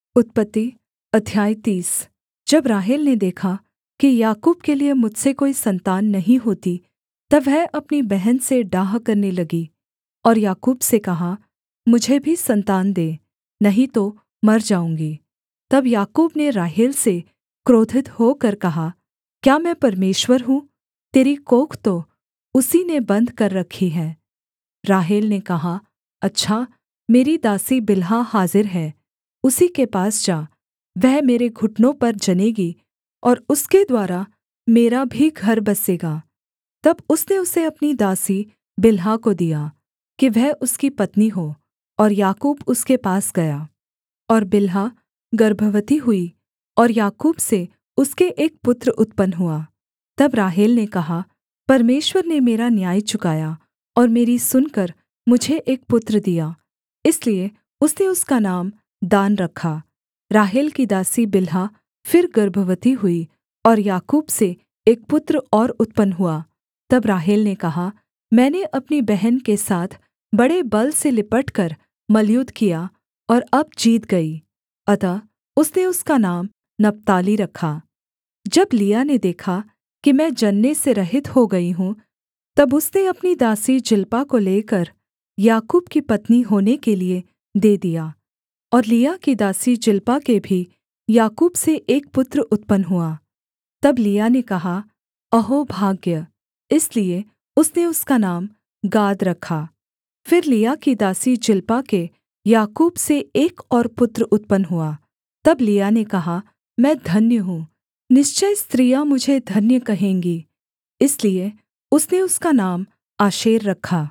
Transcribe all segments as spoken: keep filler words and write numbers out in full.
उत्पत्ति अध्याय तीस। जब राहेल ने देखा कि याकूब के लिए मुझसे कोई सन्तान नहीं होती, तब वह अपनी बहन से डाह करने लगी और याकूब से कहा, मुझे भी सन्तान दे, नहीं तो मर जाऊँगी। तब याकूब ने राहेल से क्रोधित होकर कहा, क्या मैं परमेश्वर हूँ? तेरी कोख तो उसी ने बन्द कर रखी है। राहेल ने कहा, अच्छा, मेरी दासी बिल्हा हाजिर है, उसी के पास जा, वह मेरे घुटनों पर जनेगी और उसके द्वारा मेरा भी घर बसेगा। तब उसने उसे अपनी दासी बिल्हा को दिया कि वह उसकी पत्नी हो, और याकूब उसके पास गया। और बिल्हा गर्भवती हुई और याकूब से उसके एक पुत्र उत्पन्न हुआ। तब राहेल ने कहा, परमेश्वर ने मेरा न्याय चुकाया और मेरी सुनकर मुझे एक पुत्र दिया। इसलिए उसने उसका नाम दान रखा। राहेल की दासी बिल्हा फिर गर्भवती हुई और याकूब से एक पुत्र और उत्पन्न हुआ। तब राहेल ने कहा, मैंने अपनी बहन के साथ बड़े बल से लिपटकर मल्लयुद्ध किया और अब जीत गई। अतः उसने उसका नाम नप्ताली रखा। जब लिआ ने देखा कि मैं जनने से रहित हो गई हूँ, तब उसने अपनी दासी जिल्पा को लेकर याकूब की पत्नी होने के लिए दे दिया। और लिआ की दासी जिल्पा के भी याकूब से एक पुत्र उत्पन्न हुआ। तब लिआ ने कहा, अहो भाग्य! इसलिए उसने उसका नाम गाद रखा। फिर लिआ की दासी जिल्पा के याकूब से एक और पुत्र उत्पन्न हुआ। तब लिआ ने कहा, मैं धन्य हूँ, निश्चय स्त्रियाँ मुझे धन्य कहेंगी। इसलिए उसने उसका नाम आशेर रखा।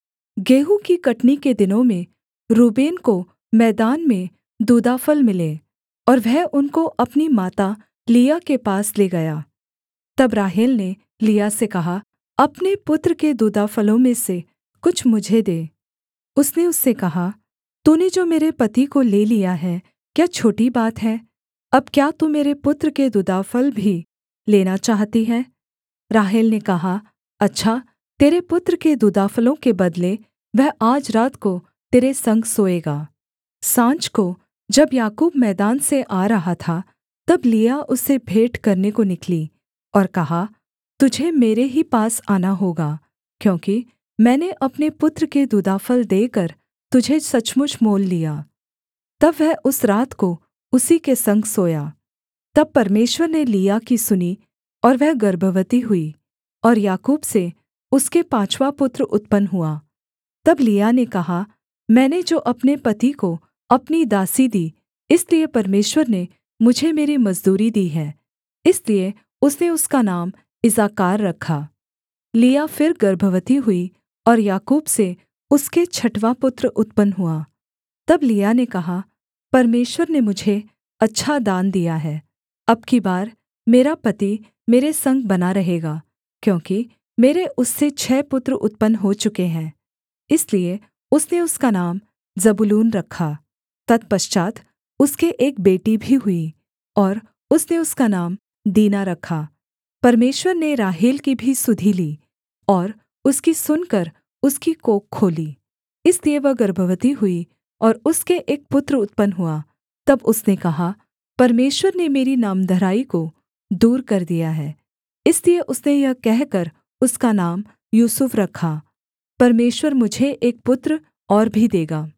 गेहूँ की कटनी के दिनों में रूबेन को मैदान में दूदाफल मिले, और वह उनको अपनी माता लिआ के पास ले गया। तब राहेल ने लिआ से कहा, अपने पुत्र के दूदाफलों में से कुछ मुझे दे। उसने उससे कहा, तूने जो मेरे पति को ले लिया है, क्या छोटी बात है? अब क्या तू मेरे पुत्र के दूदाफल भी लेना चाहती है? राहेल ने कहा, अच्छा, तेरे पुत्र के दूदाफलों के बदले वह आज रात को तेरे संग सोएगा। साँझ को जब याकूब मैदान से आ रहा था, तब लिआ उससे भेंट करने को निकली और कहा, तुझे मेरे ही पास आना होगा, क्योंकि मैंने अपने पुत्र के दूदाफल देकर तुझे सचमुच मोल लिया। तब वह उस रात को उसी के संग सोया। तब परमेश्वर ने लिआ की सुनी, और वह गर्भवती हुई, और याकूब से उसके पाँचवाँ पुत्र उत्पन्न हुआ। तब लिआ ने कहा, मैंने जो अपने पति को अपनी दासी दी, इसलिए परमेश्वर ने मुझे मेरी मजदूरी दी है। इसलिए उसने उसका नाम इस्साकार रखा। लिआ फिर गर्भवती हुई और याकूब से उसके छठवाँ पुत्र उत्पन्न हुआ। तब लिआ ने कहा, परमेश्वर ने मुझे अच्छा दान दिया है। अब की बार मेरा पति मेरे संग बना रहेगा, क्योंकि मेरे उससे छः पुत्र उत्पन्न हो चुके हैं। इसलिए उसने उसका नाम जबूलून रखा। तत्पश्चात् उसके एक बेटी भी हुई, और उसने उसका नाम दीना रखा। परमेश्वर ने राहेल की भी सुधि ली, और उसकी सुनकर उसकी कोख खोली। इसलिए वह गर्भवती हुई और उसके एक पुत्र उत्पन्न हुआ। तब उसने कहा, परमेश्वर ने मेरी नामधराई को दूर कर दिया है। इसलिए उसने यह कहकर उसका नाम यूसुफ रखा, परमेश्वर मुझे एक पुत्र और भी देगा।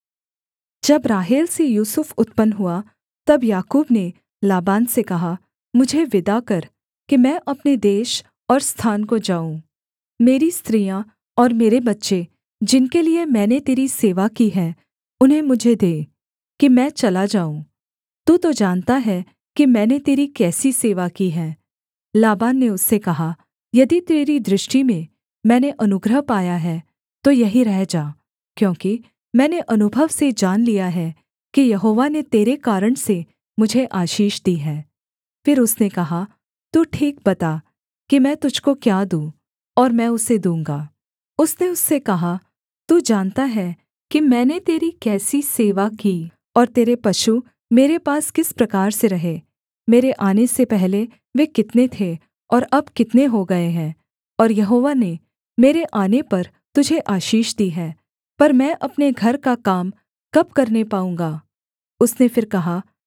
जब राहेल से यूसुफ उत्पन्न हुआ, तब याकूब ने लाबान से कहा, मुझे विदा कर कि मैं अपने देश और स्थान को जाऊँ। मेरी स्त्रियाँ और मेरे बच्चे, जिनके लिए मैंने तेरी सेवा की है, उन्हें मुझे दे कि मैं चला जाऊँ। तू तो जानता है कि मैंने तेरी कैसी सेवा की है। लाबान ने उससे कहा, यदि तेरी दृष्टि में मैंने अनुग्रह पाया है, तो यहीं रह जा, क्योंकि मैंने अनुभव से जान लिया है कि यहोवा ने तेरे कारण से मुझे आशीष दी है। फिर उसने कहा, तू ठीक बता कि मैं तुझको क्या दूँ, और मैं उसे दूँगा। उसने उससे कहा, तू जानता है कि मैंने तेरी कैसी सेवा की, और तेरे पशु मेरे पास किस प्रकार से रहे। मेरे आने से पहले वे कितने थे, और अब कितने हो गए हैं। और यहोवा ने मेरे आने पर तुझे आशीष दी है, पर मैं अपने घर का काम कब करने पाऊँगा? उसने फिर कहा,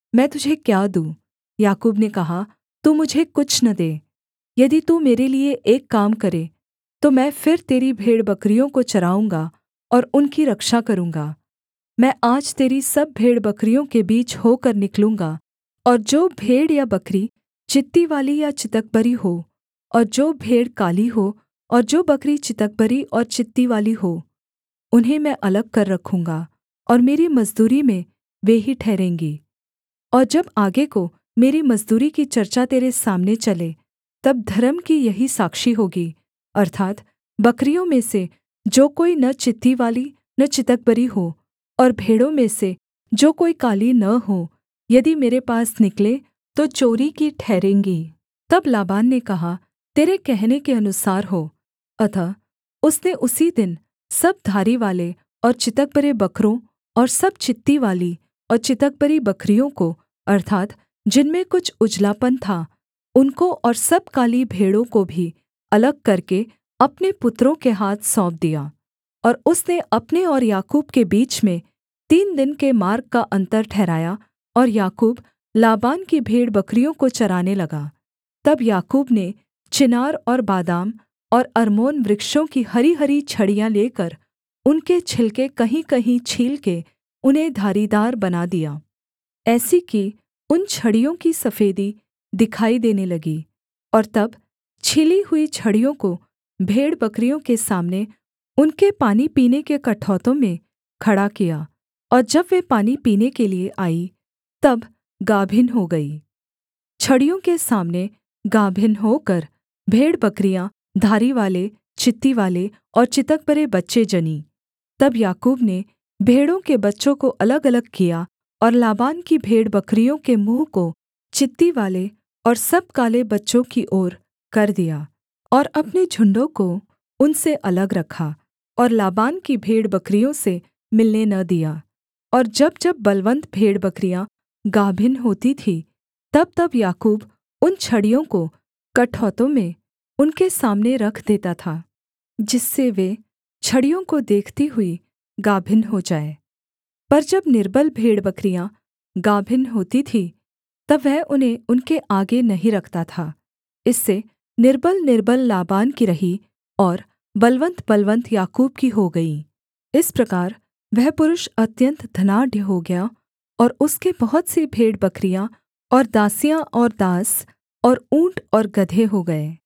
मैं तुझे क्या दूँ? याकूब ने कहा, तू मुझे कुछ न दे। यदि तू मेरे लिये एक काम करे, तो मैं फिर तेरी भेड़बकरियों को चराऊँगा और उनकी रक्षा करूँगा। मैं आज तेरी सब भेड़बकरियों के बीच होकर निकलूँगा, और जो भेड़ या बकरी चित्ती वाली या चितकबरी हो, और जो भेड़ काली हो, और जो बकरी चितकबरी और चित्ती वाली हो, उन्हें मैं अलग कर रखूँगा, और मेरी मजदूरी में वे ही ठहरेंगी। और जब आगे को मेरी मजदूरी की चर्चा तेरे सामने चले, तब धर्म की यही साक्षी होगी, अर्थात् बकरियों में से जो कोई न चित्ती वाली न चितकबरी हो, और भेड़ों में से जो कोई काली न हो, यदि मेरे पास निकले तो चोरी की ठहरेंगी। तब लाबान ने कहा, तेरे कहने के अनुसार हो। अतः उसने उसी दिन सब धारीवाले और चितकबरे बकरों और सब चित्ती वाली और चितकबरी बकरियों को, अर्थात् जिनमें कुछ उजलापन था, उनको और सब काली भेड़ों को भी अलग करके अपने पुत्रों के हाथ सौंप दिया। और उसने अपने और याकूब के बीच में तीन दिन के मार्ग का अन्तर ठहराया, और याकूब लाबान की भेड़बकरियों को चराने लगा। तब याकूब ने चिनार और बादाम और अर्मोन वृक्षों की हरीहरी छड़ियाँ लेकर उनके छिलके कहींकहीं छील के उन्हें धारीदार बना दिया, ऐसी कि उन छड़ियों की सफेदी दिखाई देने लगी। और तब छीली हुई छड़ियों को भेड़बकरियों के सामने उनके पानी पीने के कठौतों में खड़ा किया, और जब वे पानी पीने के लिये आई, तब गाभिन हो गई। छड़ियों के सामने गाभिन होकर भेड़बकरियाँ धारीवाले, चित्तीवाले और चितकबरे बच्चे जनीं। तब याकूब ने भेड़ों के बच्चों को अलगअलग किया, और लाबान की भेड़बकरियों के मुँह को चित्तीवाले और सब काले बच्चों की ओर कर दिया, और अपने झुण्डों को उनसे अलग रखा, और लाबान की भेड़बकरियों से मिलने न दिया। और जब जब बलवन्त भेड़बकरियाँ गाभिन होती थीं, तब-तब याकूब उन छड़ियों को कठौतों में उनके सामने रख देता था, जिससे वे छड़ियों को देखती हुई गाभिन हो जाएँ। पर जब निर्बल भेड़बकरियाँ गाभिन होती थीं, तब वह उन्हें उनके आगे नहीं रखता था। इससे निर्बल-निर्बल लाबान की रहीं, और बलवन्त-बलवन्त याकूब की हो गईं। इस प्रकार वह पुरुष अत्यन्त धनाढ्य हो गया, और उसके बहुत सी भेड़बकरियाँ और दासियाँ और दास और ऊँट और गदहे हो गए।